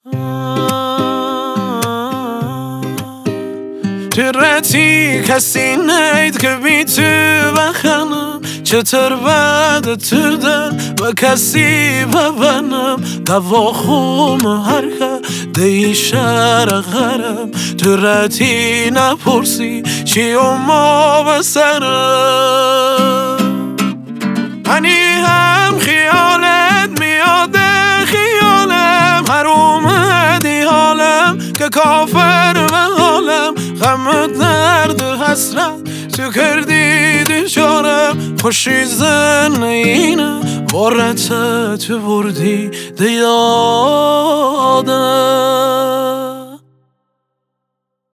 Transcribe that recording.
چرتی کسی نید که بی تو بخنم چطور بعد تو دل و کسی ببنم دوا خوم هرکه دی شرقرم تو رتی نپرسی چی و ما بسرم هنی هم خیالت میاده خیالم هر اومدی حالم که کافر به حالم غم درد حسرت تو کردی دچارم خوشی زن اینه بارت تو بردی دیادم